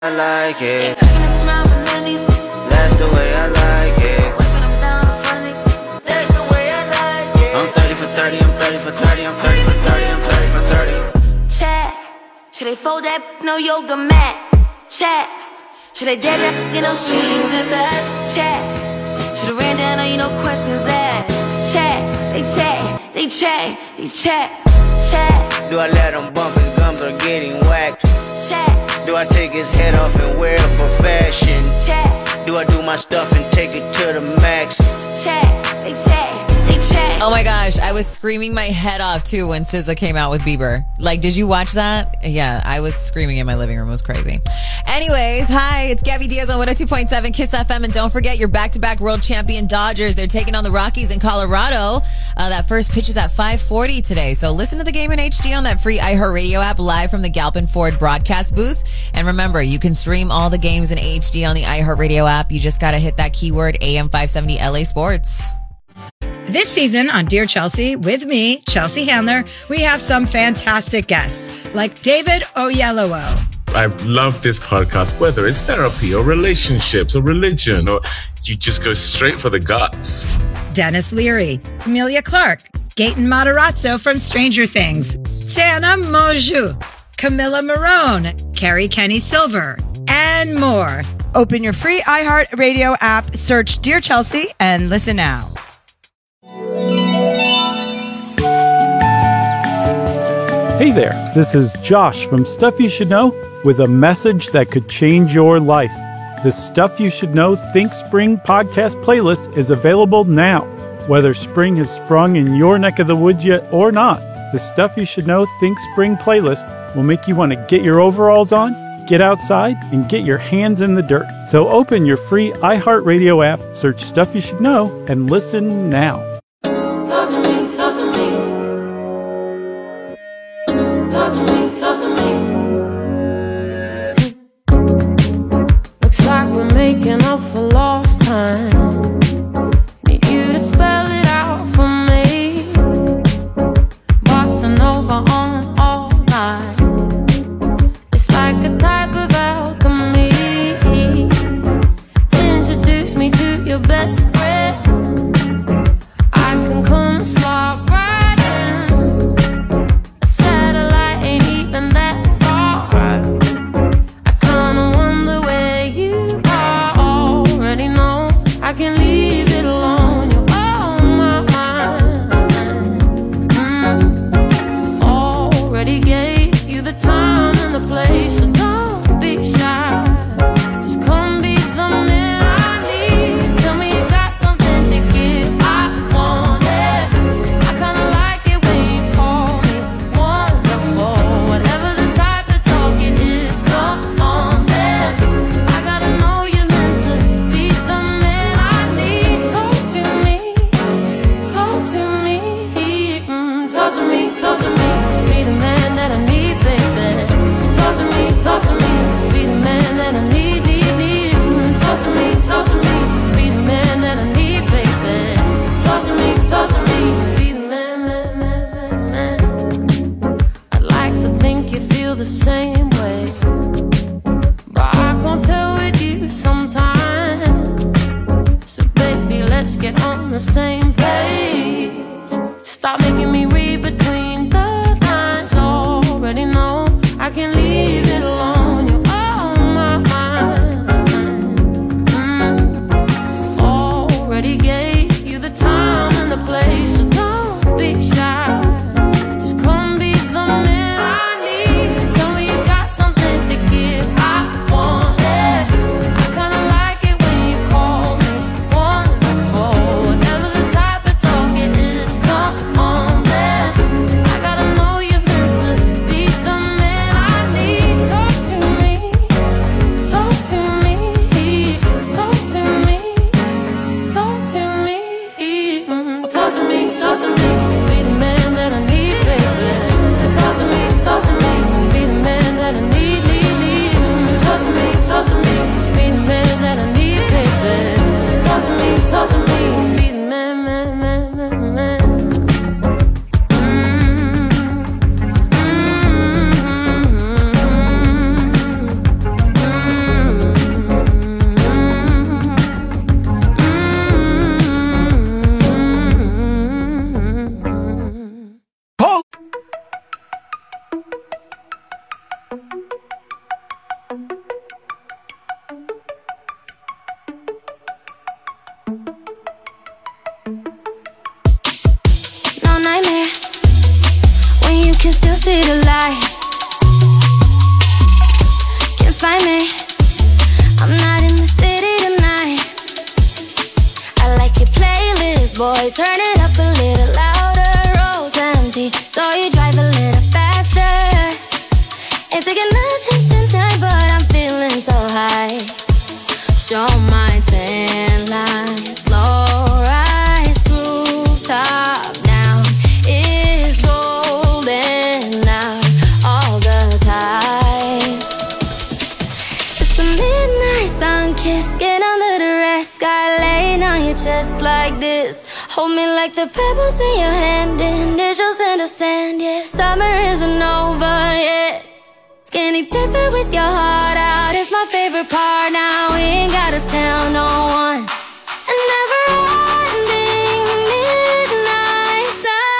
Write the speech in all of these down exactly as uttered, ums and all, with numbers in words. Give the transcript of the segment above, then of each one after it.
I like it. That's the way I like it. That's the way I like it. I'm thirty for thirty, I'm thirty for thirty, I'm thirty for thirty, I'm thirty for thirty. Chat. Should they fold that no yoga mat? Chat. Should they dead that get no strings attached? Chat. Should have ran down on you no questions asked. Chat. They chat. They chat. They chat. Chat. Do I let him bump his gums or getting whacked? Chat. Do I take his head off and wear it for fashion? Chat. Do I do my stuff and take it to the max? Chat. They chat. They chat. Oh my gosh, I was screaming my head off too when S Z A came out with Bieber. Like, did you watch that? Yeah, I was screaming in my living room. It was crazy. Anyways, hi, it's Gabby Diaz on one oh two point seven Kiss F M. And don't forget your back-to-back world champion Dodgers. They're taking on the Rockies in Colorado. Uh, that first pitch is at five forty today. So listen to the game in H D on that free iHeartRadio app live from the Galpin Ford broadcast booth. And remember, you can stream all the games in H D on the iHeartRadio app. You just got to hit that keyword A M five seventy L A Sports. This season on Dear Chelsea, with me, Chelsea Handler, we have some fantastic guests like David Oyelowo. I love this podcast, whether it's therapy or relationships or religion, or you just go straight for the guts. Dennis Leary, Emilia Clarke, Gaten Matarazzo from Stranger Things, Tana Mongeau, Camilla Marone, Carrie Kenny Silver, and more. Open your free iHeartRadio app, search Dear Chelsea, and listen now. Hey there, this is Josh from Stuff You Should Know with a message that could change your life. The Stuff You Should Know Think Spring podcast playlist is available now. Whether spring has sprung in your neck of the woods yet or not, the Stuff You Should Know Think Spring playlist will make you want to get your overalls on, get outside, and get your hands in the dirt. So open your free iHeartRadio app, search Stuff You Should Know, and listen now. Talk to me, talk to me. Talk to me, talk to me. Looks like we're making up for lost time. Need you to spell it out for me. Bossing over on all night. It's like a type of alchemy. Introduce me to your best friend. I can come and slide right in. A satellite ain't even that far. I kinda wonder where you are. Already know I can leave it alone. You're on my mind. Mm. Already gave you the time and the place, so don't be shy. Just come be the man I need. Tell me you got something to give. I want it. I kinda like it when you call me wonderful. Whatever the type of talk it is, come on then. I gotta know you're meant to be the man I need. Talk to me, talk to me, mm, talk to me, talk to me. Be the man that I need, baby. Talk to me, talk to me. Be the man that I need, need, need. Mm, talk to me, talk to me. Be the man that I need, baby. Talk to me, talk to me. Be the man, man, man, man, man. I'd like to think you feel the same way, but I can't tell with you sometimes. So baby, let's get on the same page. Stop making me read between the lines. Already know I can leave it alone. You're on my mind. Mm. Already gave you the time and the place, so don't be shy. Just come be the man I need. Tell me you got something to give. I want it. I kinda like it when you call me wonderful. Whatever the can still see the light. Can't find me, I'm not in the city tonight. I like your playlist, boy, turn it up a little louder. Road's empty, so you drive a little faster. Ain't taking nothing tonight, but I'm feeling so high. Show my tan lines, low rise, rooftop down. It's golden out all the time. It's the midnight sun kiss, get under the red sky, laying on your chest like this. Hold me like the pebbles in your hand, initials in the sand. Yeah, summer isn't over yet. Skinny dipping with your heart out, it's my favorite part. Now we ain't gotta tell no one. And never ending midnight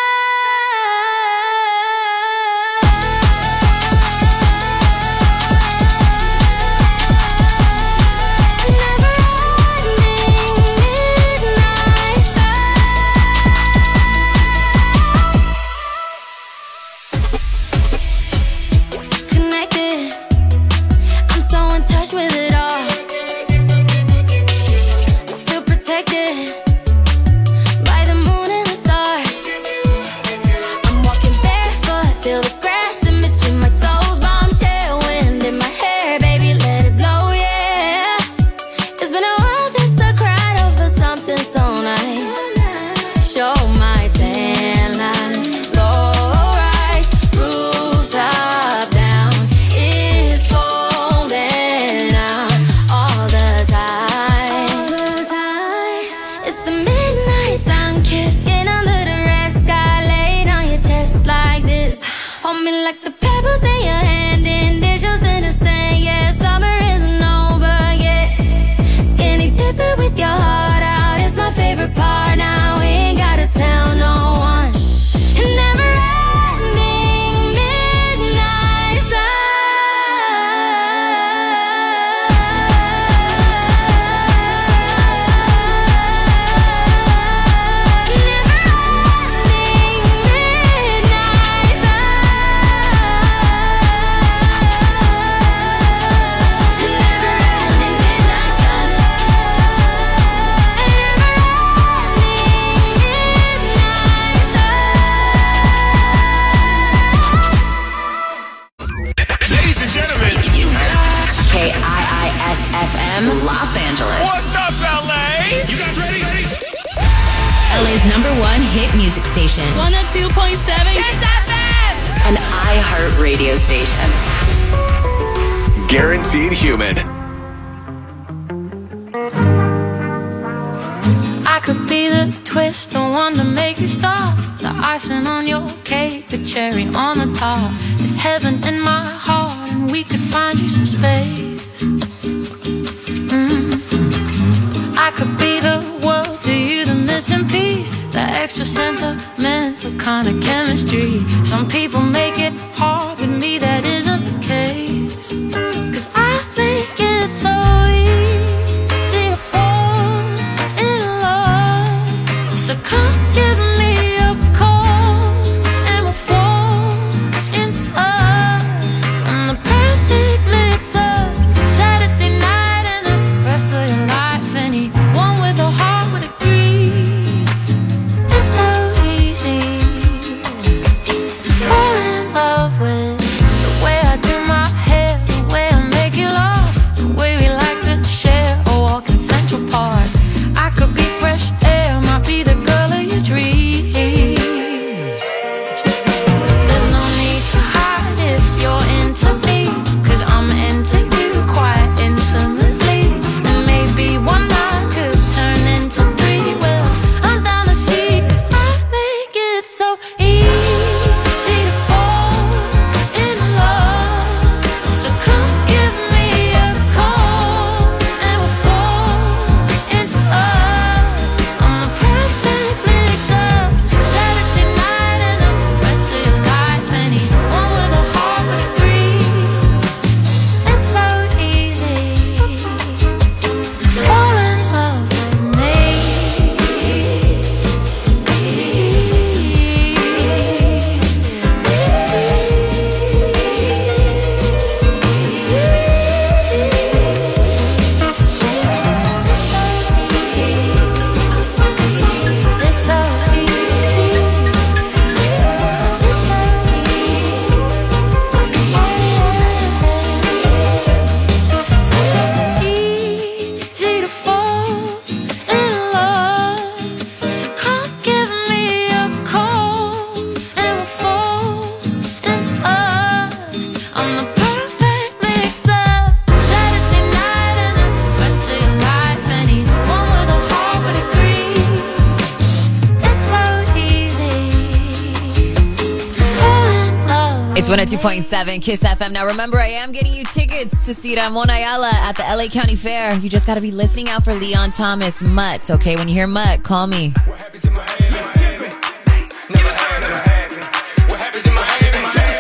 one oh two point seven Kiss F M, an iHeart radio station. Guaranteed Human. I could be the twist, the one to make you stop, the icing on your cake, the cherry on the top. It's heaven in my heart, and we could find you some space. Mm-hmm. I could be the world to you, the missing piece, the extra sentimental kind of chemistry. Some people make it hard, with me that isn't the case. Cause I make it so easy to fall in love. So come give me a call and we'll fall into us. And the perfect mix up Saturday night and the rest of your life. Anyone with a heart would agree. It's so easy to fall in love with one oh two point seven Kiss F M. Now remember, I am getting you tickets to see Ramon Ayala at the L A County Fair. You just got to be listening out for Leon Thomas, Mutt. Okay, when you hear Mutt, call me. What happens in Miami? Never had it. What happens in Miami?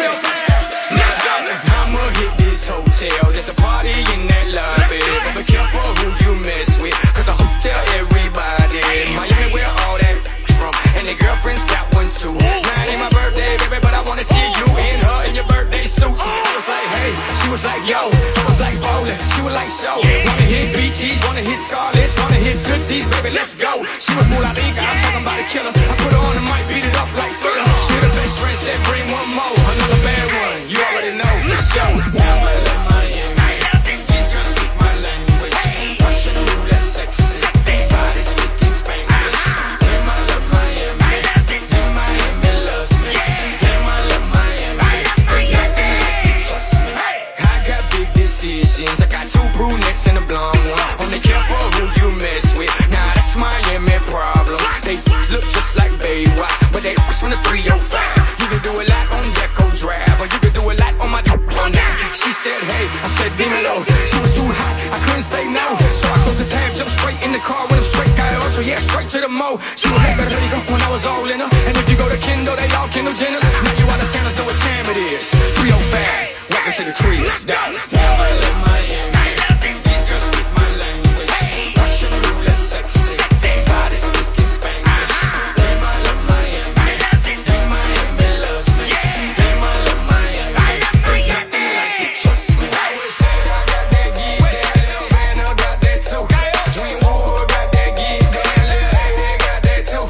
I'ma hit this hotel. There's a party in that lobby. But be careful who you mess with, cause I hope tell everybody. Miami, where all that from? And the girlfriend's got one too. Now it ain't my birthday, baby, but I wanna see you in her in your birthday suit. I was like, hey, she was like, yo. I was like, bowling, she was like, so. Wanna hit B Ts, wanna hit Scarlett's, wanna hit Tootsies, baby, let's go. She was more like Inca, I'm talking about a killer. I put her on the mic, beat it up like thriller. She the best friend, said bring one more. Another bad one, you already know, for sure. Now I love Miami. These girls speak my language. Russian roulette, sexy. Body speaking Spanish. Damn, I love Miami. Damn, Miami loves me. Damn, I love Miami. There's nothing like it, trust me. I got big decisions. I got two brunettes and a blonde one. Only careful who you mess with. Nah, that's Miami problem. They look just like Baywatch, but they was from the three oh five. You can do a lot on Deco Drive, or you can do a lot on my on that. She said, hey, I said, dímelo. She was too hot, I couldn't say no. So I closed the tab, jumped straight in the car with him straight, got it on, so yeah, straight to the mo. She was like, better go when I was all in her. And if you go to Kendall, they all Kendall Jenners. Now you out of towners know what time it is. three oh five, welcome to the crib. Down, down, I love Miami. These girls speak my language. Russian roulette, sexy. Body speaking Spanish. Damn, I love Miami. Damn, Miami loves me. Damn, I love Miami. There's nothing like it, trust me. I always said I got that geek, that little man, I got that too. Dream Wood got that geek, that little hey, they got that too.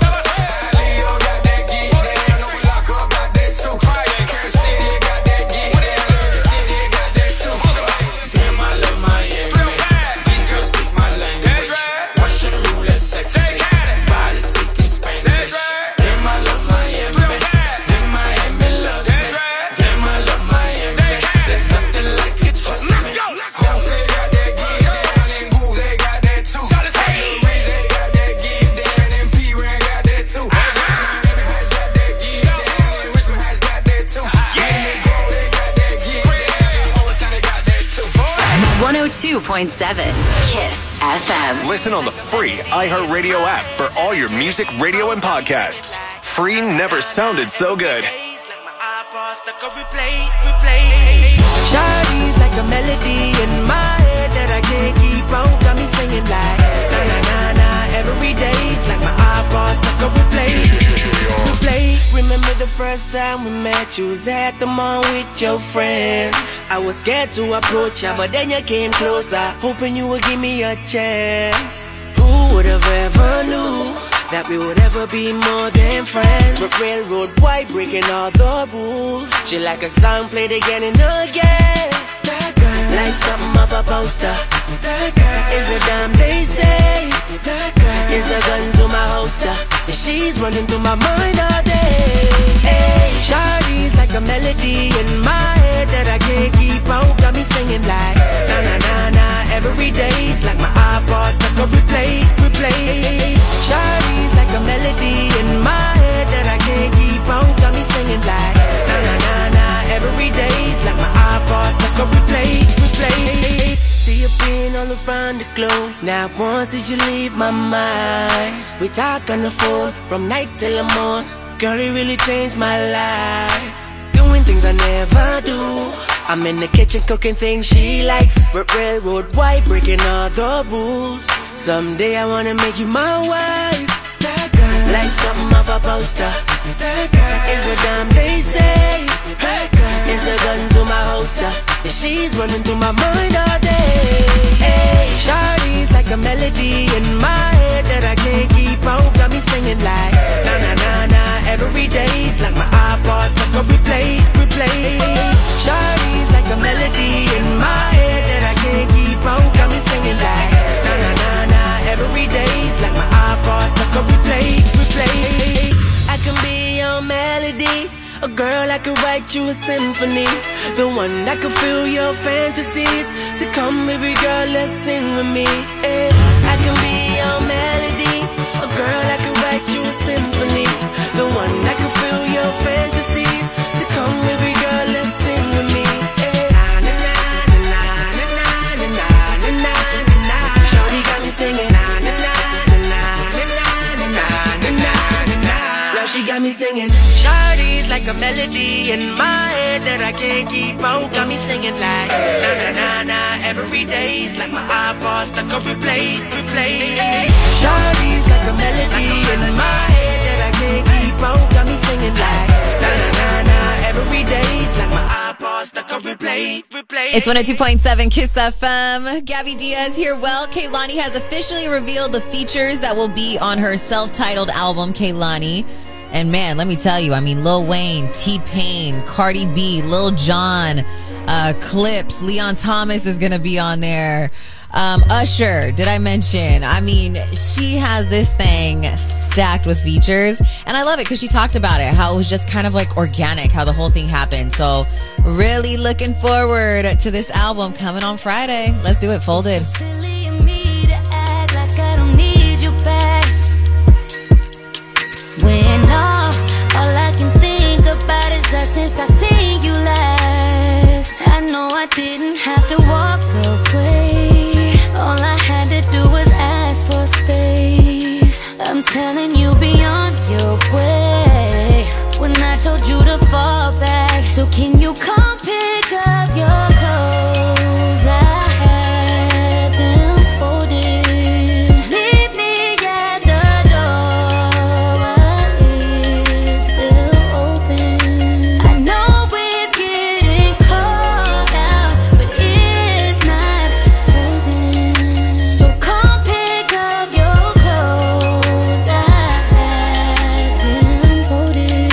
Leo got that geek, that no lock up got that too. Kansas City got that geek, that Jersey City got that too. Damn, I love Miami. These girls speak my language. Russian roulette, sexy. Body speaking Spanish. Damn, I love Miami. Damn, Miami loves me. Damn, I love Miami. There's nothing like it, trust me. Jose got that geek, down in Groove, they got that too. Ray, they got that geek, down in P-Ran got that too. Miami has got that geek, down in Richmond has got that too. In the Grove, they got that geek, down in Overtown, they got that too. one oh two point seven Kiss F M. Listen on the free iHeartRadio app for all your music, radio, and podcasts. Free never sounded so good. Shawty's like a melody in my head that I can't keep on. Got me singing like na na na na every day's like my iPod stuck on replay. Replay. Remember the first time we met? You was at the mall with your friend. I was scared to approach ya, but then you came closer, hoping you would give me a chance. Who would have ever knew that we would ever be more than friends? But railroad white breaking all the rules. She like a song played again and again. That girl, like something off a poster. That girl is a damn they say. That girl is a gun to my holster, and she's running through my mind all day. Hey, Shawty's like a melody in my head that I can't keep on. Got me singing like na na na na every day's like my iPod stuck on replay, replay. Shawty's like a melody in my head that I can't keep on. Got me singing like na na na na every day's like my iPod stuck on replay, replay. See you being all around the globe. Now once did you leave my mind? We talk on the phone from night till the morning. Girl, it really changed my life. Doing things I never do. I'm in the kitchen cooking things she likes. But railroad white breaking all the rules. Someday I wanna make you my wife. That girl, like something off a poster. That girl is a damn they say. That girl is a gun to my holster, and she's running through my mind all day. Hey, Shawty's like a melody in my head that I can't keep on. Got me singing like na na na na every day's like my iPod stuck on replay, replay. Shawty's like a melody in my head that I can't keep on. Got me singing like na na na na every day's like my iPod stuck on replay, replay. I can be your melody, a girl I could write you a symphony, the one that could fill your fantasies. So come baby girl, let's sing with me. Yeah. I can be your melody, a girl I could write you a symphony, the one that could fill your fantasies. So come baby girl, let's me singing. Shawty's like a melody in my head that I can't keep out. Got me singing like na na na na every day's like my iPod stuck on replay, replay. Shawty's like a melody in my head that I can't keep out. Got me singing like na na na na every day's like my iPod stuck on replay, replay. It's one oh two point seven Kiss F M. Gabby Diaz here. Well, Kehlani has officially revealed the features that will be on her self-titled album, Kehlani. And man, let me tell you, I mean, Lil Wayne, T-Pain, Cardi B, Lil Jon, uh, Clips, Leon Thomas is going to be on there. Um, Usher, did I mention? I mean, she has this thing stacked with features. And I love it because she talked about it, how it was just kind of like organic, how the whole thing happened. So really looking forward to this album coming on Friday. Let's do it, Folded. So silly of me to act like I don't need you back. When all, all I can think about is that since I seen you last. I know I didn't have to walk away. All I had to do was ask for space. I'm telling you, be on your way. When I told you to fall back, so can you come pick up your clothes? I had them folded. Leave me at the door while it's still open. I know it's getting cold out, but it's not frozen. So come pick up your clothes. I had them folded.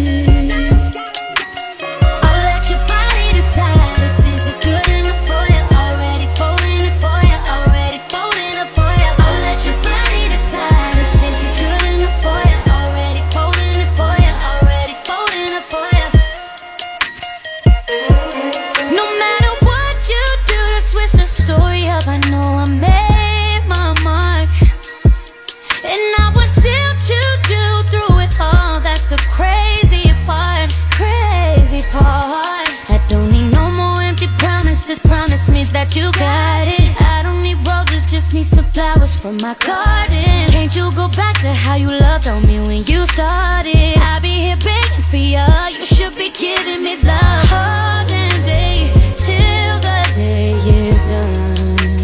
I'll let your body decide if this is good enough for you. Already folding it for you. Already folding it for you. I'll let your body decide if this is good enough for you. Already folding it for you. Already folding it for you. No matter what you do to switch the story up, I know I made my mark. And I would still choose you through it all. That's the crazy part, crazy part. I don't need no more empty promises. Promise me that you got it. I don't need roses, just need some flowers from my garden. Can't you go back to how you loved on me when you started? I'll be here begging for you. You should be giving me love all damn day till the day is done.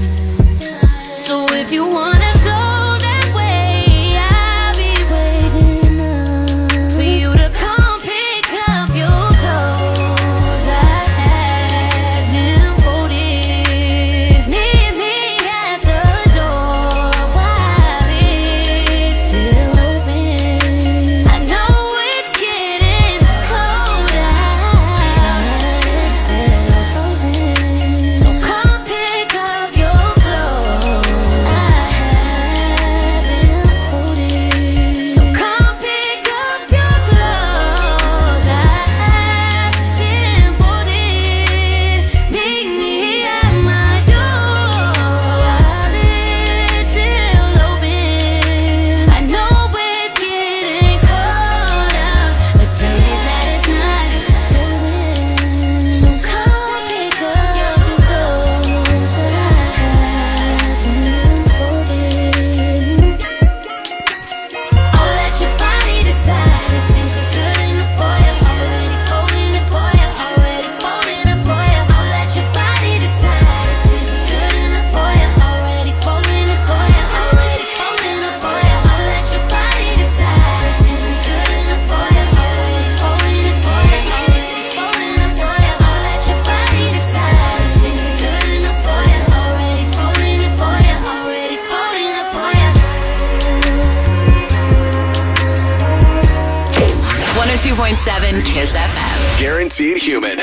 So if you wanna go that way, I'll be waiting up for you to come pick up your clothes. I had them folded. Meet me at the door while it's still open. I know it's getting cold out, it's still frozen. So come pick up your clothes. I had them folded. So come pick up your clothes. I had them folded. Meet me at my door while it's still open. I know it's getting cold out, but tell me that it's not frozen. So come pick up your clothes. I had them folded. I'll let your body decide if this is good enough for you. Already folding it for you. Already folding it for you. I'll let your body decide if this is good enough for you. Already folding it for you. Already folding it for you. I'll let your body decide if this is good enough for you. Already folding it for you. Already folding it for you. I'll let your body decide if this is good enough for you. Already folding it for you. Already folding it for you. one oh two point seven Kiss F M. Guaranteed human.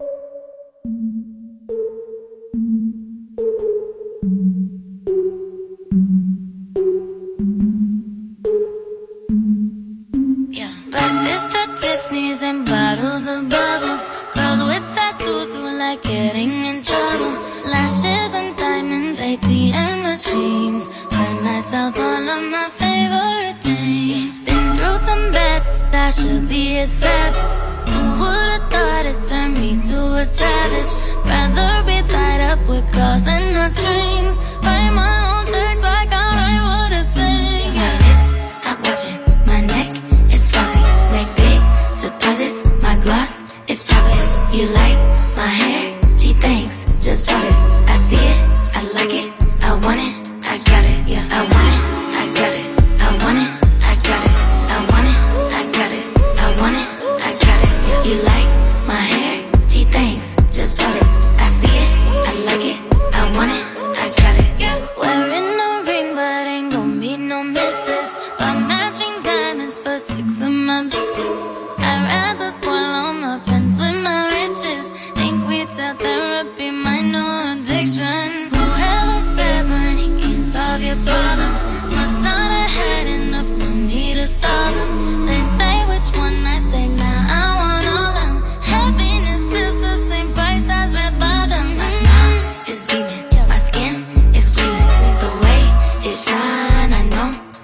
Breakfast at Tiffany's and bottles of bubbles. Girls with tattoos who like getting in trouble. Lashes and diamonds, A T M machines. Buy myself all of my favorite things. Been through some bad, I should be a sap. Who would've thought it turned me to a savage? Rather be tied up with calls and not strings. Write my own checks like I write what I sing. My wrist, stop watching. My neck is fuzzy. Make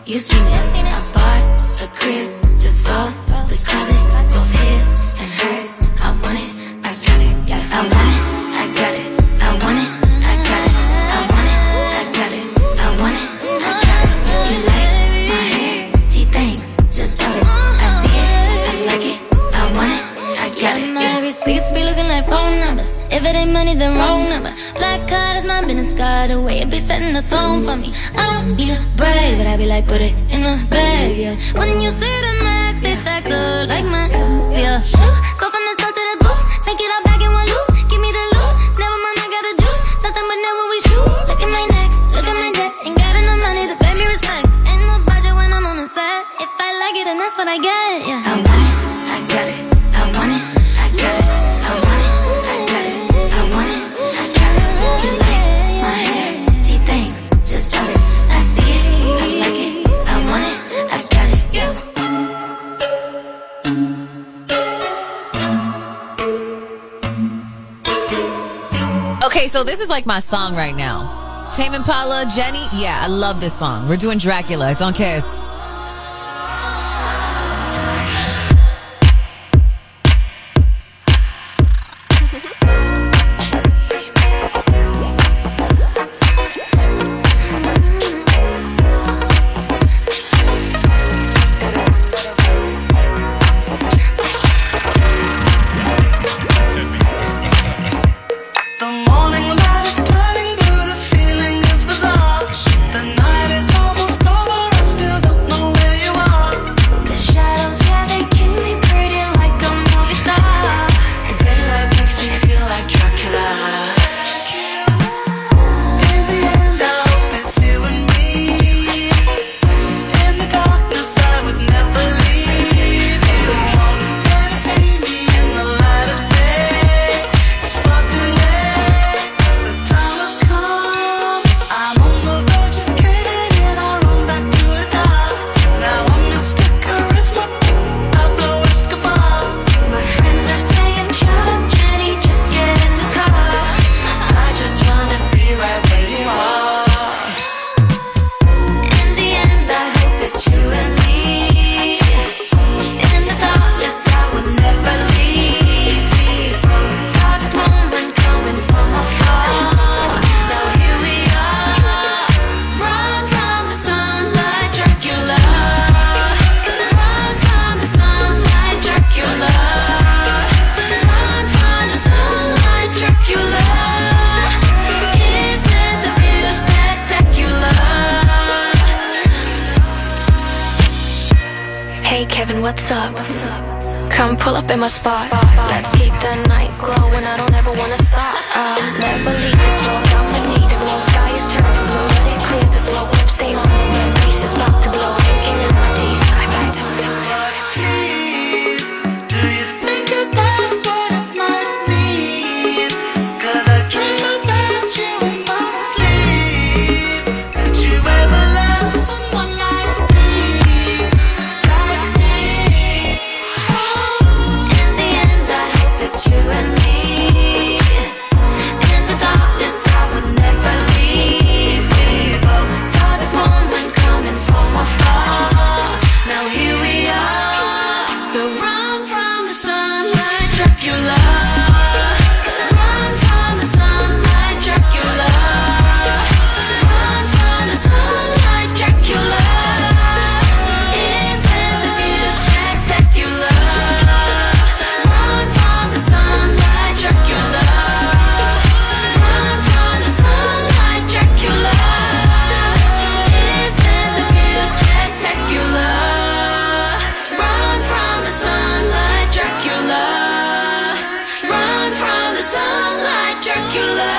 You seen it. I bought a crib just for the closet, both his and hers. I want it, I got it. I want it, I got it. I want it, I got it. I want it, I got it. I want it, I got it. You like my hair? Gee, thanks. Just bought it. I see it, I like it. I want it, I got it. My receipts be looking like phone numbers. If it ain't money, then wrong number. Black card is my business card. The way it be setting the tone for me. I don't need a brag, but I be like, put it in the bag, yeah. When you see the max, they stacked up like mine, yeah. Shoot, go from the south to the booth. Make it all back in one loop. Give me the loot. Never mind, I got the juice. Nothing but never we shoot. Look at my neck, look at my neck. Ain't got enough money to pay me respect. Ain't no budget when I'm on the set. If I like it, then that's what I get, yeah. I want it, I got it. I want it, I got it. I want it, I got it. I want it, I got it. You like my hair? Gee, thanks. Just bought it. I see it, I like it. I want it, I got it. Yeah. Okay, so this is like my song right now. Tame Impala, Jenny. Yeah, I love this song. We're doing Dracula. It's on Kiss. What's up? Come pull up in my spot. Let's keep the night glowing. I don't ever wanna stop. I'll never leave this floor. I'ma need it. Blue sky is turning blue. Let it clear the slow lip stain on the wind. Breeze is about to blow. Sinking in my teeth. I back to Please, do you think about what it might mean? 'Cause I dream about you in my sleep. Could you ever love someone like me? You and me in the darkness, I would never leave. We both saw this moment coming from afar. Now here we are. So run from the sunlight, Dracula. So run from the sunlight, Dracula. Run from the sunlight, Dracula. Isn't the view spectacular? Run from the sunlight, Dracula. Run from the sunlight, Dracula. Isn't the view spectacular? Run from the sunlight, Dracula. Run from the sunlight, Dracula.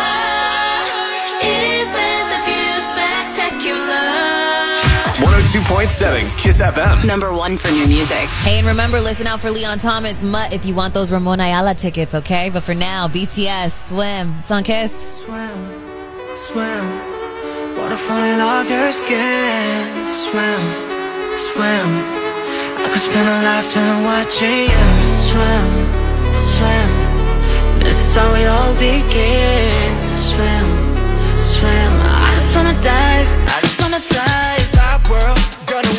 Isn't the view spectacular? one oh two point seven Kiss F M. Number one for new music. Hey, and remember, listen out for Leon Thomas, Mutt, if you want those Ramon Ayala tickets, okay? But for now, B T S, Swim. It's on Kiss. Swim, swim. Water falling off your skin. Swim, swim. I could spend a lifetime watching you swim, swim. This is how it all begins. Swim, swim. I just wanna dive, I just wanna dive. Top world, gonna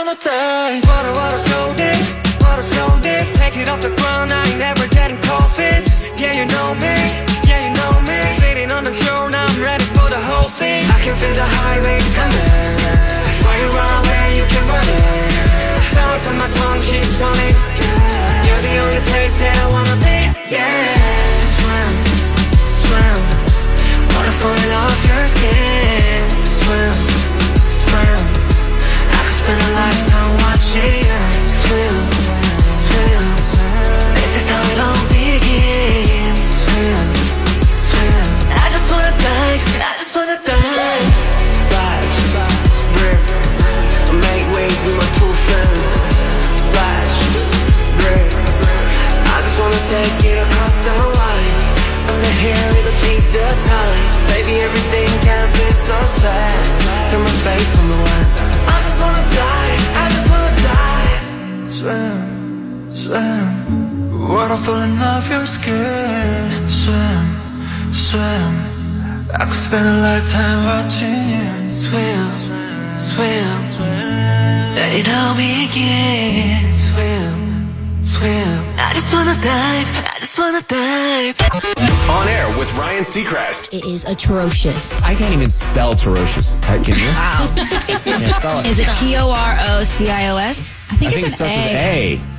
wanna dive. Water, water so deep, water so deep. Take it off the ground, I ain't ever getting cold feet. Yeah, you know me, yeah, you know me. Sitting on the shore, now I'm ready for the whole scene. I can feel the high waves coming. While you run away, you can run it. Sound on my tongue, she's stunning. You're the only place that I wanna be. Yeah, swim, swim. Water falling off your skin. Swim, swim. I could spend a lifetime watching you swim, swim. This is how it all begins. Swim, swim. I just wanna dive, I just wanna dive. Splash, splash, river. Make waves with my two friends. Splash, river. I just wanna take it across the line. Under here, it'll change the time. Baby, everything can be so sad. Through my face from the west. I just wanna dive, I just wanna dive. Swim, swim. Water falling off your skin. Swim, swim. I could spend a lifetime watching you swim, swim, swim. Let it all begin. Swim, swim. I just wanna dive, I just wanna dive. On air with Ryan Seacrest. It is atrocious. I can't even spell ferocious. Uh, can you? Wow. Can't spell it. Is it T O R O C I O S? I think I think it's it starts an with A. A.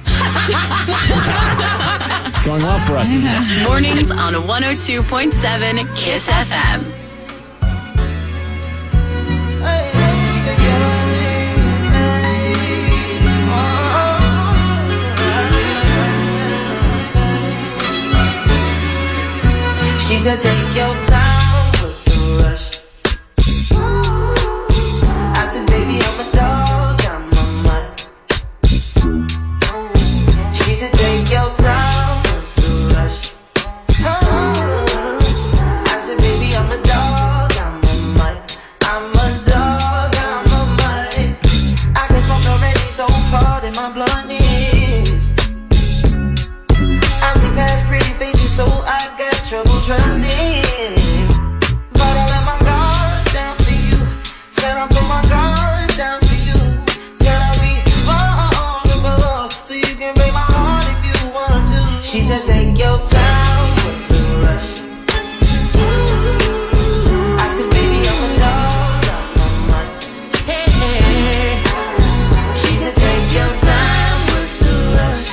It's going well for us, isn't it? Mornings on one oh two point seven Kiss F M. She said take your time, what's the rush? I said baby I'm a dog, I'm a mutt. She said take your time, what's the rush? I said baby I'm a dog, I'm a mutt. I'm a dog, I'm a mutt. I can smoke already, so hard in my blunt is. I see past pretty faces, so I got trouble trusting. But I let my guard down for you. Said I put my guard down for you. Said I'll be vulnerable, so you can break my heart if you want to. She said take your time, what's the rush? I said baby I'm a dog, I'm a mutt. Hey, hey. She said take your time, what's the rush?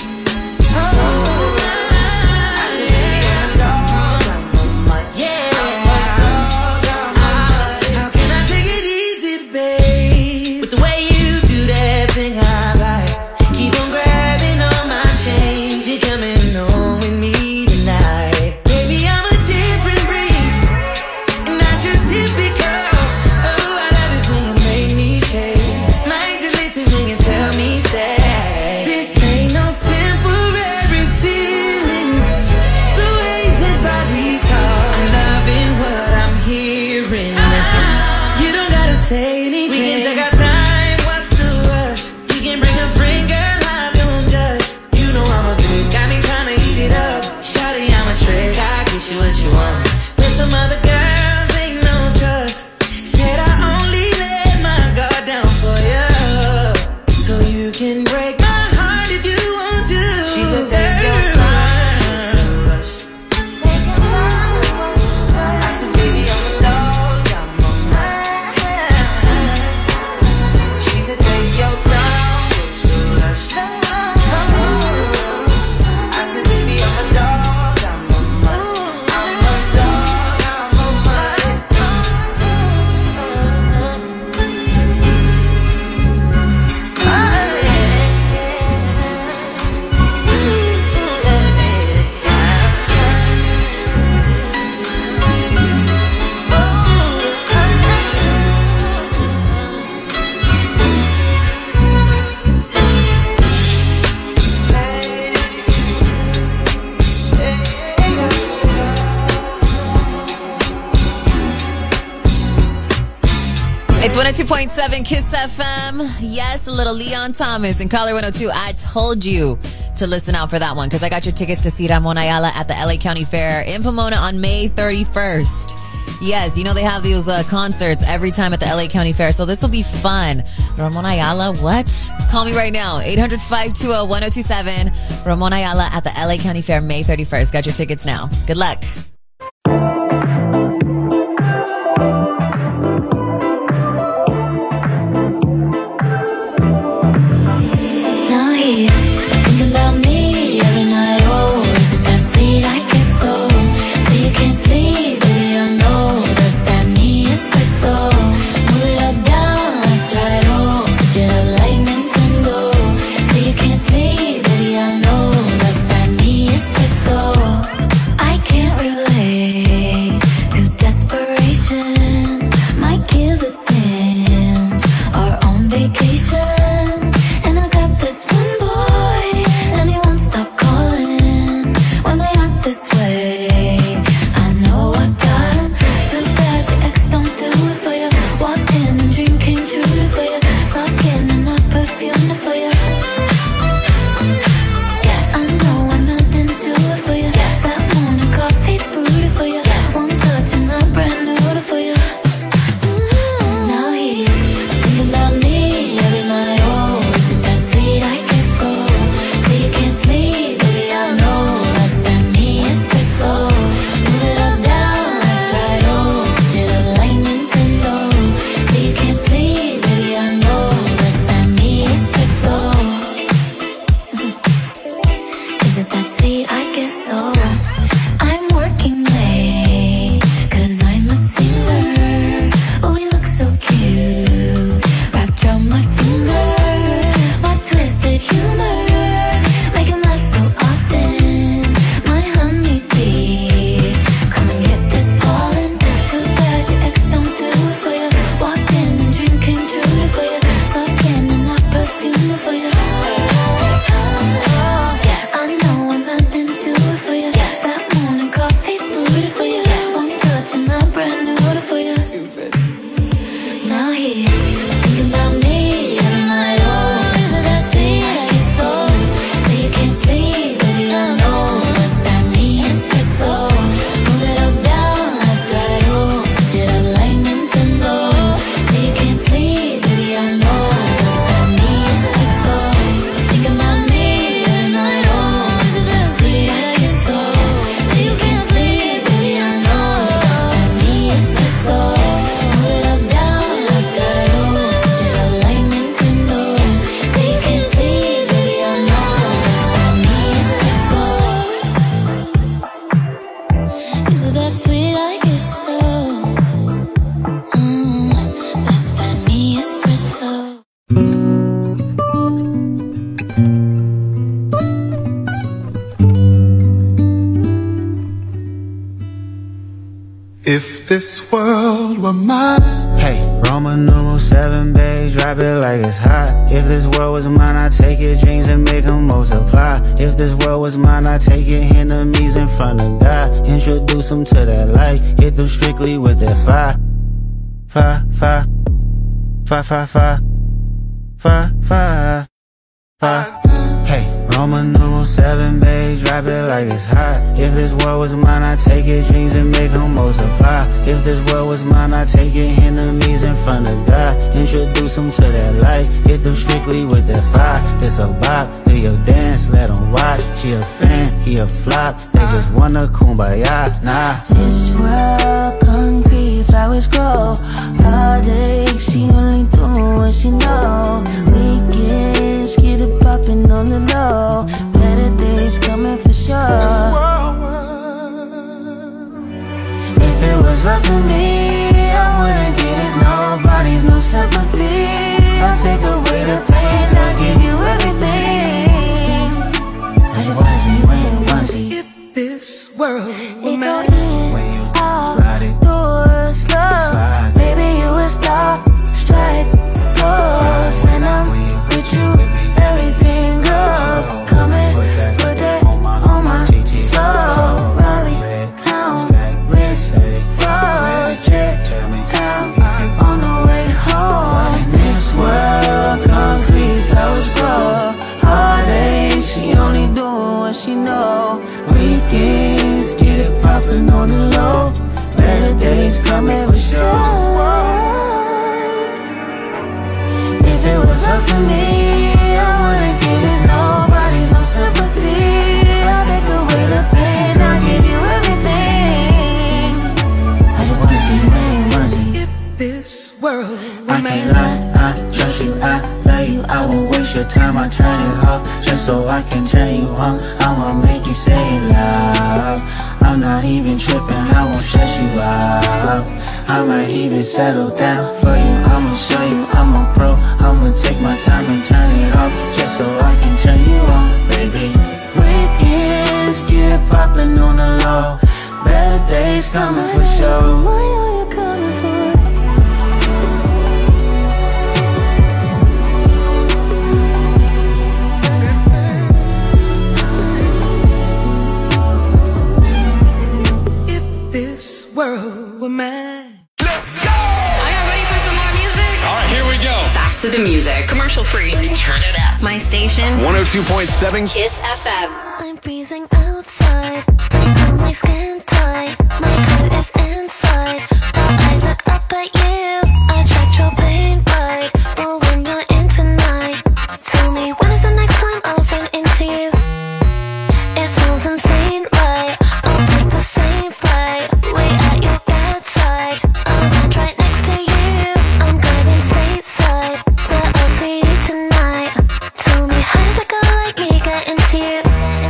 It's one oh two point seven Kiss F M. Yes, a little Leon Thomas and Caller one oh two. I told you to listen out for that one because I got your tickets to see Ramon Ayala at the L A County Fair in Pomona on May thirty-first. Yes, you know they have those uh, concerts every time at the L A County Fair, so this will be fun. Ramon Ayala, what? Call me right now, eight hundred, five two zero, one zero two seven. Ramon Ayala at the L A County Fair, May thirty-first. Got your tickets now. Good luck. Now he's thinking about me every night. Oh, is it that sweet? I guess so. So you can't sleep, baby, I know. Does that mean it's good so? Move it up, down, left, right, oh. Switch it up like Nintendo. So you can't sleep, baby, I know. Does that mean it's good so? I can't relate to desperation. My kids are dance are on vacation. If this world were mine. Hey, Roman numeral seven, babe, drop it like it's hot. If this world was mine, I'd take your dreams and make them multiply. If this world was mine, I'd take your enemies in front of God. Introduce them to that light, hit them strictly with that fire. Fire, fire, fire, fire, fire, fire, fire, fire. Hey, Roman numeral seven, babe, drop it like it's hot. If this world was mine, I'd take your dreams and make them multiply. If this world was mine, I'd take your enemies in front of God. Introduce them to that light, hit them strictly with that fire. It's a bop, do your dance, let them watch. She a fan, he a flop, they just wanna kumbaya, nah. This world concrete, flowers grow. Heartache, she only do what she know. Weekends, get it poppin' on the low. Better days coming for sure. If it was up to me, I wouldn't give it nobody's no sympathy. I'll take away the pain, I'll give you everything. I just wanna see when, wanna see. If this world were mine, out, doors, slow. Maybe you would stop, strike, pose. And I'm with you, everything goes. Come and put that on my soul. Robbie, clown, wrist, froze, check, down, on the way home. This world, concrete, flowers grow. Heartache, she only doing what she know. Weekends, get it coming for sure. If it was up to me, I wouldn't give it nobody's no sympathy. I'll take away the pain, I'll give you everything. I just wanna see you win, wanna see. If this world I can't lie, I trust you, I love you. I won't waste your time, I turn it off just so I can turn you on. I'ma make you say it loud. I'm not even tripping, I won't stress you out. I might even settle down for you. I'ma show you I'm a pro. I'ma take my time and turn it off just so I can turn you on, baby. Weekends get it poppin' on the low. Better days coming for sure. I know you're coming for. This world were mine. Let's go! Are you ready for some more music? All right, here we go. Back to the music. Commercial free. Turn it up. My station. one oh two point seven Kiss F M. I'm freezing outside. I feel my skin tight. My coat is inside. While I look up at you, I tried your plane ride. But when you're in tonight, tell me when is the next time I'll run into you? It sounds insane, right? I'll take the same flight. Wait at your bedside. I'll land right next to you. I'm going stateside, but I'll see you tonight. Tell me how did a girl like me get into you?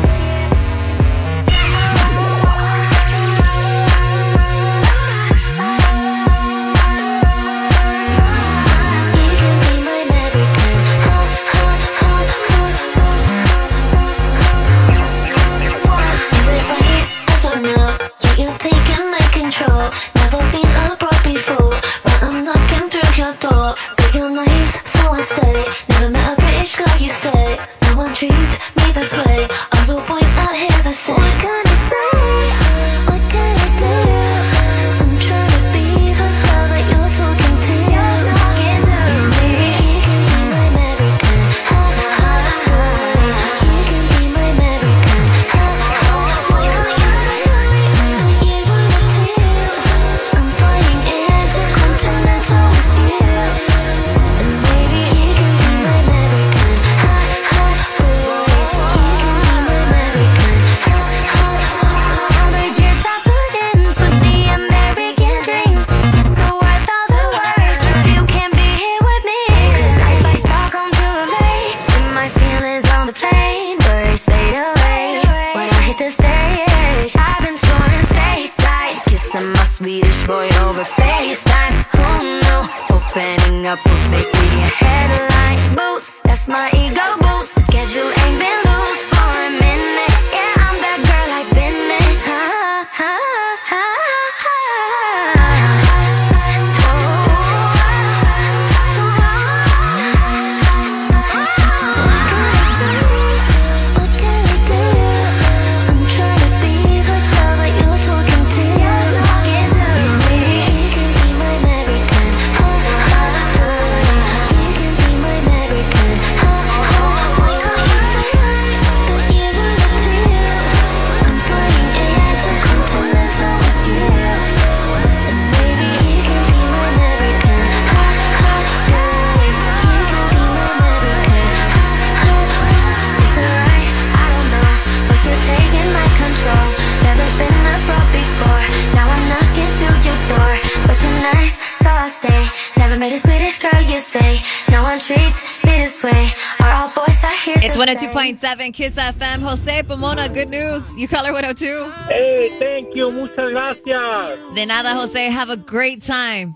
Never been a broke before, but I'm knocking through your door. But you're nice, so I stay. Never met a British girl, you say. No one treats me this way. All real boys out here the same. What can I say? What can I do? I'm trying to be the girl that you're talking to. Maybe she can be my American. Ha ha ha. She can be my American. Ha ha. Why can't you say what you wanna do? I'm flying intercontinental with you. And maybe she can be my American. Ha ha. She can be my American. Ha ha. But yes, I put in for the American dream. So worth all the work if you can't be here with me. 'Cause if I start come too late, then my feelings on the plane birds fade away. When I hit the stage, I've been touring stateside, kissing my Swedish boy over FaceTime. Oh no, opening up will make me a headline. Boots, that's my ego boost. Schedule ain't been loose for a minute. Yeah, I'm that girl I've been in. Ha ha ha ha. What can I say? What can I do? I'm trying to be the girl that you're talking to. Maybe she can be my American. Ha ha ha. She can be my American. Ha ha. Why can't you say what you wanna do? I'm flying intercontinental with you. And maybe she can be my American. Ha ha. She can be my American. Ha ha. It's alright, I don't know, but you're taking my control. Never been abroad before, now I'm knocking through your door. But you're nice, so I'll stay. Never met a Swedish girl, you say. No one treats me this way. Are all boys out here? It's one oh two point seven Kiss F M. Jose Pomona, good news. You color one oh two. Hey, thank you. Muchas gracias. De nada, Jose. Have a great time.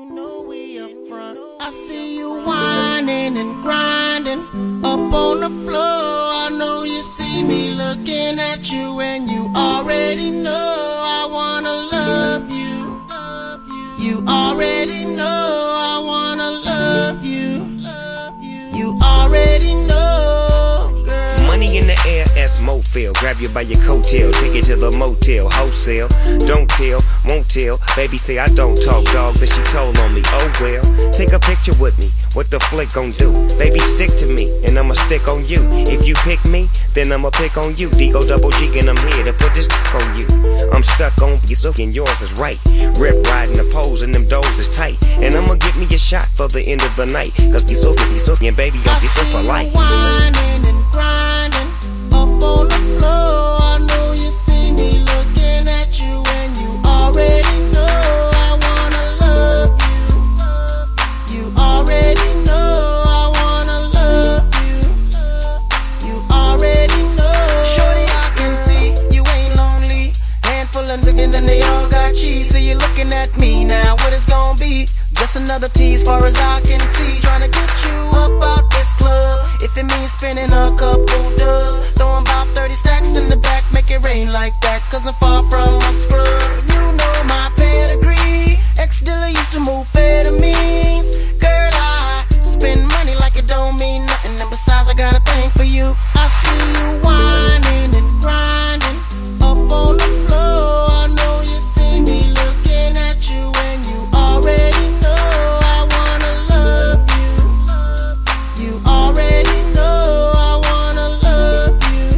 I see you whining and grinding up on the floor. I know you see me looking at you, and you already know I wanna love you. You already know I wanna love you. You already know, girl. Money in the air, as Mofil. Grab you by your coattail, take you to the motel, wholesale. Don't tell, won't tell. Baby say I don't talk, dog, but she told on me. Oh well, take a picture with me. What the flick gon' do? Baby, stick to me, and I'ma stick on you. If you pick me, then I'ma pick on you. D-O double G, and I'm here to put this on you. I'm stuck on you, so and yours is right. Rip riding the clothes and them doors is tight. And I'ma get me a shot for the end of the night. Cause be so, be so, and baby, don't be so polite. Whining and grinding up on the floor. I know you see me looking at you, and you already know I wanna love you. You already know I wanna love you. You already know. Shorty, I can see you ain't lonely. Handful of niggas and they all got cheese. So you're looking at me now. What it's gonna be? Just another tease, far as I can see. Trying to get you up out this club. If it means spending a couple dubs, throwing about thirty stacks in the back, make it rain like that. Cause I'm far from a scrub. You know my pedigree. Ex-dealer used to move amphetamines. Girl, I spend money like it don't mean nothing. And besides, I got a thing for you. I see you whining and grinding up on the floor. I know you see me looking at you, and you already know I wanna love you. You already know I wanna love you.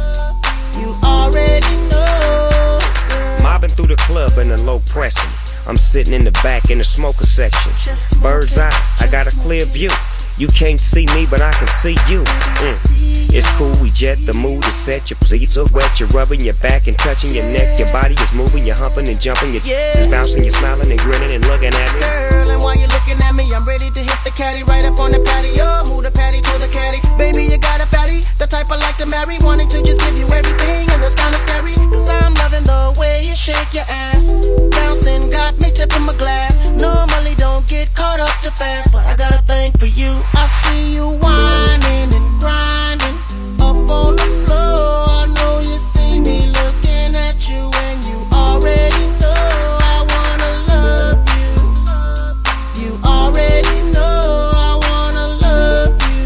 You already know. Mobbing through the club in a low pressing. I'm sitting in the back in the smoker section. Bird's eye, I got a clear view. You can't see me, but I can see you. Mm. It's cool, we jet, the mood is set. Your pleats are wet, you're rubbing your back and touching your neck. Your body is moving, you're humping and jumping. Your Yeah. is bouncing, you're smiling and grinning and looking at me. Girl, and while you're looking at me, I'm ready to hit the caddy right up on the patio. Move the patty to the caddy. Baby, you got a fatty, the type I like to marry. Wanting to just give you everything, and that's kinda scary. Cause I'm loving the way you shake your ass. Bouncing, got me tipping my glass. Normally don't get caught up too fast, but I got a thing for you. I see you whining and grinding up on the floor. I know you see me looking at you, and you already know I wanna love you. You already know I wanna love you.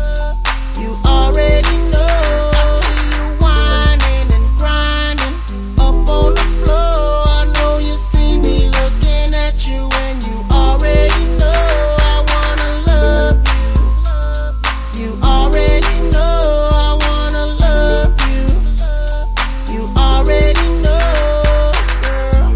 You already know. I see you whining and grinding up on the floor. I know you see me looking at you, and you already know I wanna love you. You already know I wanna love you. You already know, girl.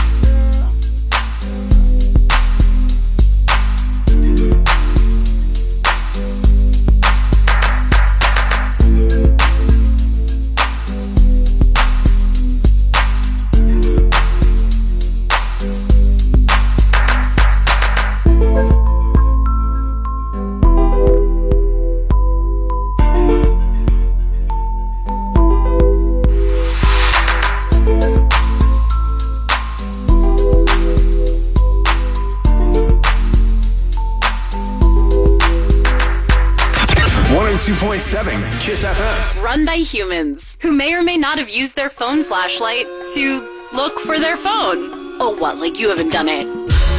one oh two point seven Kiss F M. Run by humans who may or may not have used their phone flashlight to look for their phone. Oh, what? Like you haven't done it?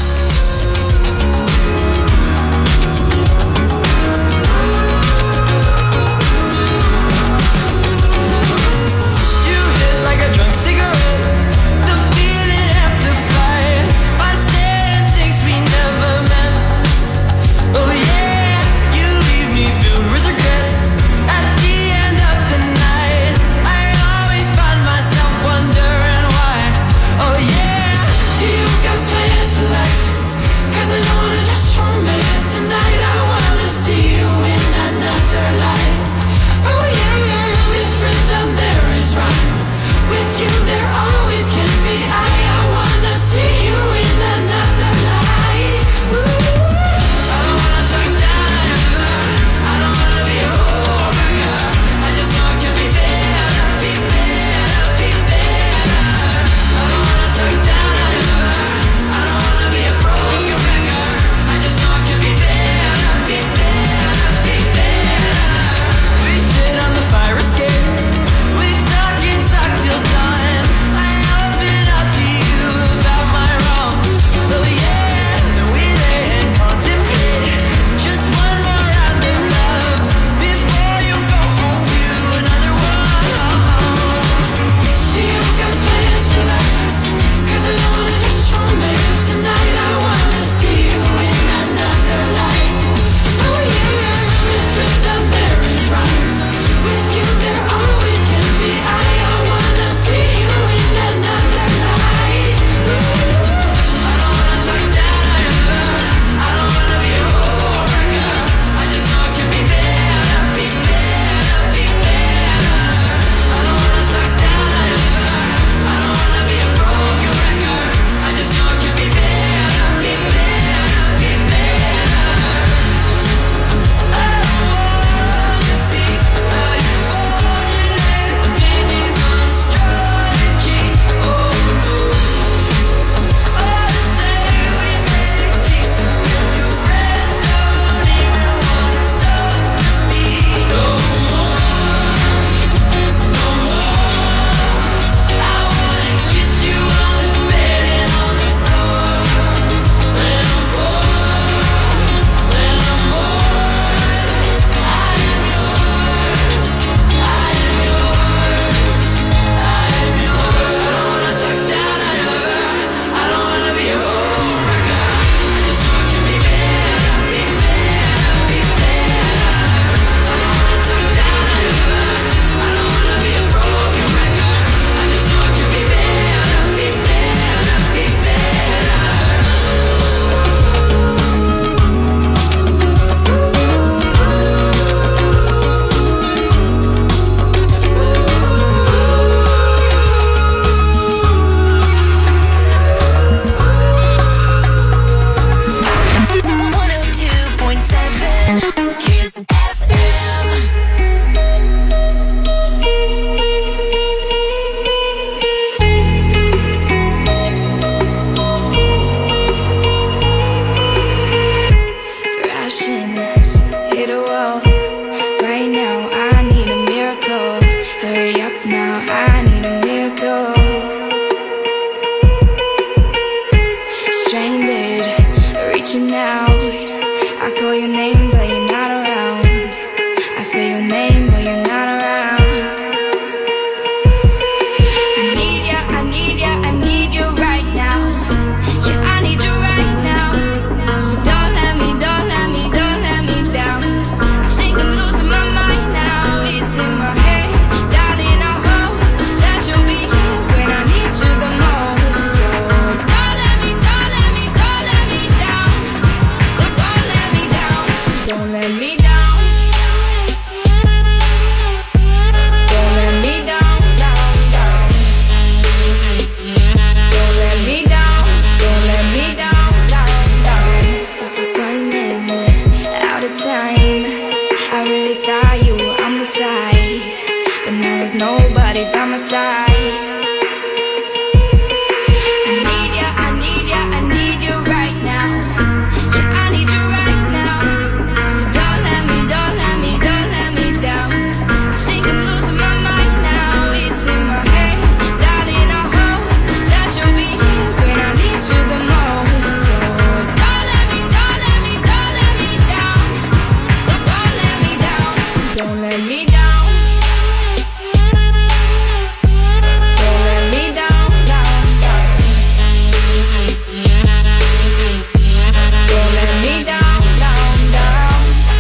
You hit like a drunk cigarette. The feeling amplified by saying things we never meant. Oh yeah, you leave me filled with regret. At the end of the night, I always find myself wondering why. Oh yeah, do you got plans for stranded, reaching out. I call your name, but you're not around. I say your name, but you're not around. I need ya, I need ya, I need you right now. Yeah, I need you right now. So don't let me, don't let me, don't let me down. I think I'm losing my mind now. It's in my head, darling. I hope that you'll be here when I need you the most. So don't let me, don't let me, don't let me down. Don't, don't let me down. Don't let me down. Don't let me down, down, down. Don't let me down. Don't let me down, down, down. Running out of time. I really thought you were on my side, but now there's nobody by my side. I need ya, I need ya, I need you right now. Yeah, I need you right now. So don't let me, don't let me, don't let me down. I think I'm losing my mind now. It's in my head, darling. I hope that you'll be here when I need you the most. So don't let me, don't let me, don't let me down. Don't, don't let me down. Don't let me down. Don't let me down, down, down. Don't let me down, down, down.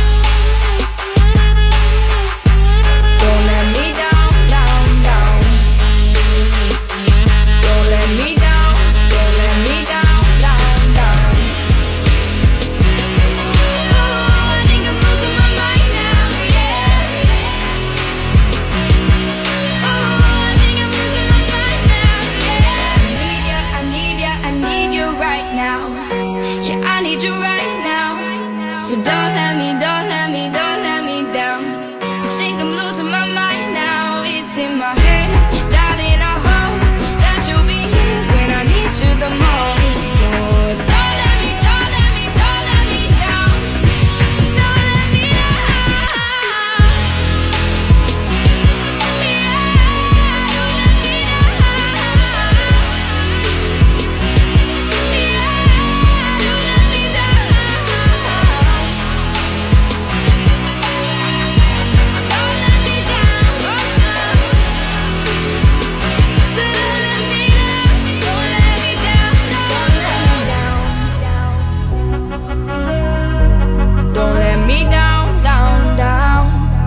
Don't let me down, down, down. Don't let me down, don't let me down, down, down. Oh, I think I'm losing my mind now, yeah. Oh, I think I'm losing my mind now, yeah. I need ya, I need ya, I need you right now. Yeah, I need you right now. So don't let me, don't let me, don't let me down. I think I'm losing my mind now. It's in my head, darling. I hope that you'll be here when I need you the most. So don't let me, don't let me, don't let me down. Don't let me down. Don't let me down, down, down.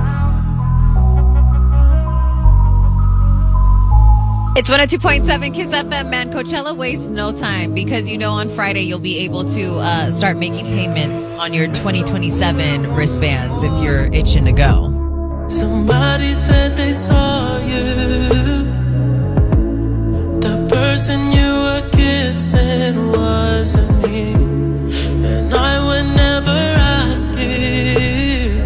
It's one oh two point seven Kiss F M, man. Coachella wastes no time because you know on Friday you'll be able to uh, start making payments on your twenty twenty-seven wristbands if you're itching to go. Somebody said they saw you. The person you were kissing wasn't me, and I would never ask you.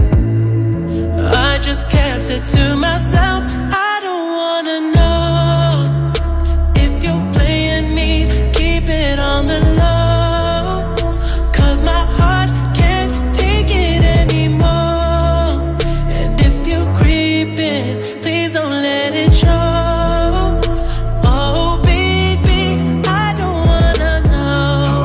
I just kept it to myself. I don't wanna know if you're playing me. Keep it on the low, 'cause my heart can't take it anymore. And if you're creeping, please don't let it show. Oh baby, I don't wanna know.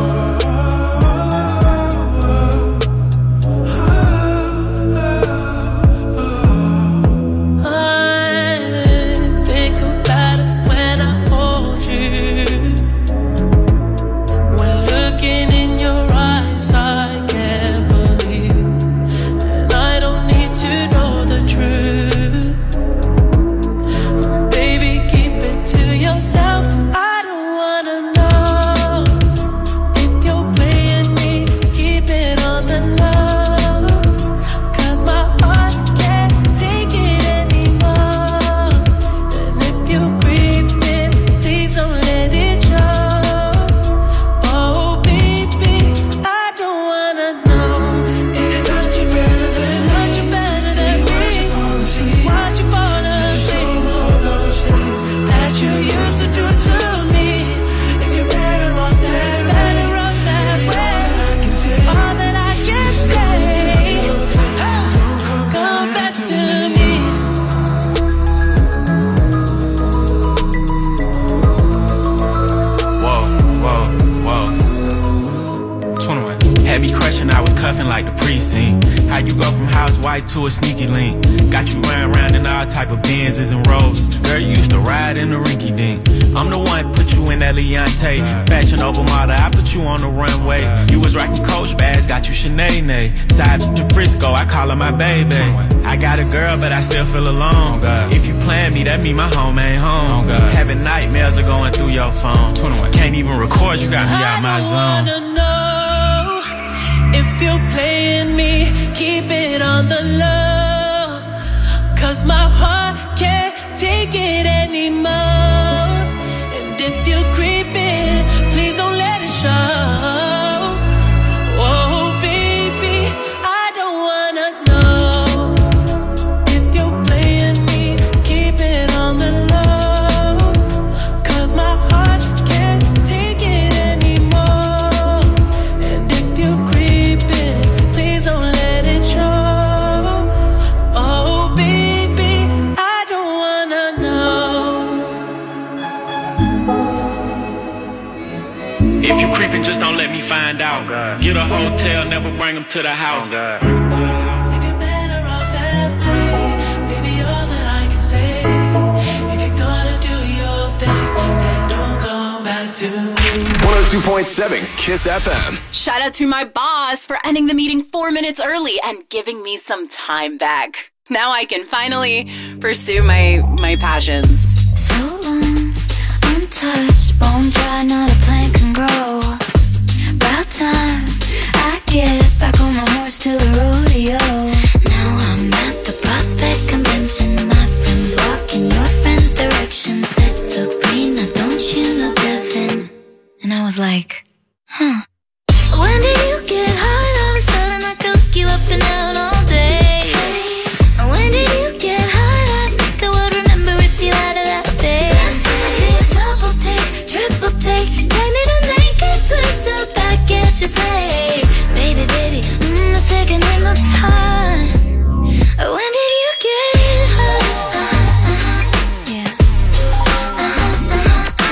like the precinct. How you go from housewife to a sneaky link? Got you running around in all type of Benzes and Rolls. Girl, you used to ride in the rinky dink. I'm the one put you in that Leontay. Fashion over model, I put you on the runway. You was rocking Coach bags, got you Sinead. Side to Frisco, I call her my baby. I got a girl, but I still feel alone. If you plan me, that mean my home ain't home. Having nightmares are going through your phone. Can't even record, you got me out my zone. I wanna know if you're playing me, keep it on the low. Cause my heart can't take it anymore. And if you're creeping, please don't let it show. Oh baby, I don't wanna know if you're playing me, keep it on the low. Cause my heart can't take it anymore. And if you're creeping, please don't let it show. Oh baby, I don't wanna know. If you creeping, just don't let me find out. Get a hotel, never bring them to the house. If you're better off that way, baby, all that I can say. If you're gonna do your thing, then don't come back to me. one oh two point seven Kiss F M. Shout out to my boss for ending the meeting four minutes early and giving me some time back. Now I can finally pursue my my passions. So long, untouched, bone dry, not a plant can grow. About time I get back on my horse to the rodeo. Now I'm at the Prospect Convention. My friends walk in your friend's direction. Said Sabrina, don't you know Devin? And I was like, huh. When did you get hot? All of a sudden I could look you up and down all day. When did you get hot? I think I would remember if you had that face. Double take, triple take, take me the naked twist up back at your place. Baby, baby, mm, the second in the time. When did you get hot? Uh-huh, uh-huh, yeah. Uh-huh, uh-huh,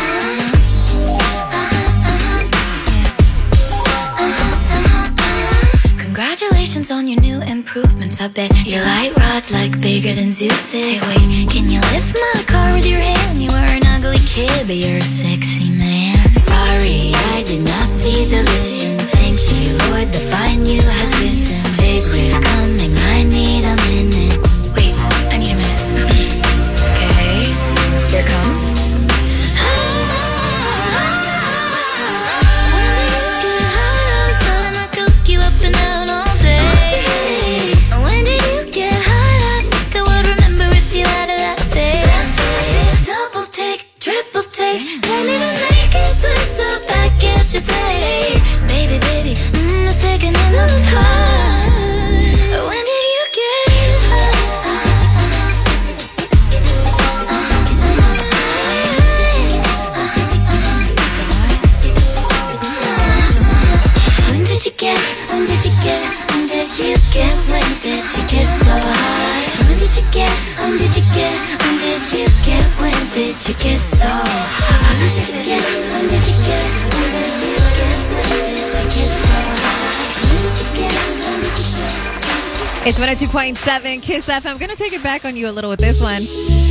uh-huh, uh-huh, yeah. Congratulations on your new improvements. I bet your light rod's like bigger than Zeus's. Hey, wait, can you lift my car with your hand? You were an ugly kid, but you're a sexy man. Sorry, I did not see the vision. Thank you, Lord, the fine you has risen. Big riff coming, I need a minute. Wait, I need a minute. Okay, here it comes. Triple take, tell me to make it twist up back at your place. Baby, baby, mm, the second in the time. When did you get hot? When did you get, when did you get, when did you get, when did you get so high? When did you get, when did you get, when did you get, when did you get so high? When did you get, when did you get, when did you get, when did you get so high? When did you get, when did you get? It's one oh two point seven Kiss F M. I'm going to take it back on you a little with this one.